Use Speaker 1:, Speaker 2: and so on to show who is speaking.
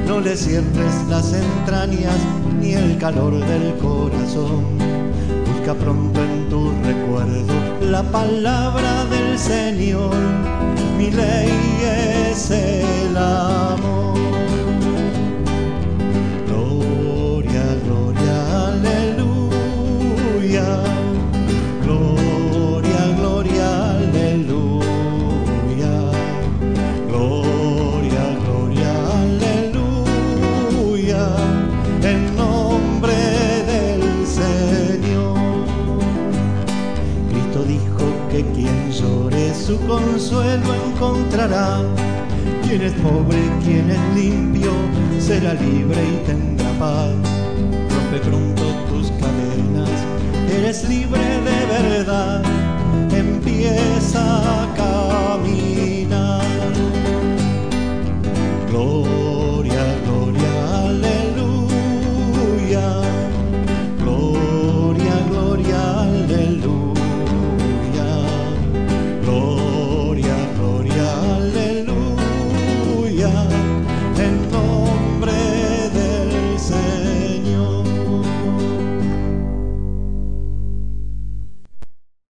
Speaker 1: No le cierres las entrañas ni el calor del corazón. Busca pronto en tu recuerdo la palabra del Señor. Mi ley es el amor. Gloria, gloria, aleluya. Gloria, gloria, aleluya. Gloria, gloria, aleluya. En nombre del Señor. Cristo dijo que quien llore su consuelo encontrará. Quien es pobre, quien es limpio, será libre y tendrá paz. Rompe pronto tus cadenas, eres libre de verdad. Empieza a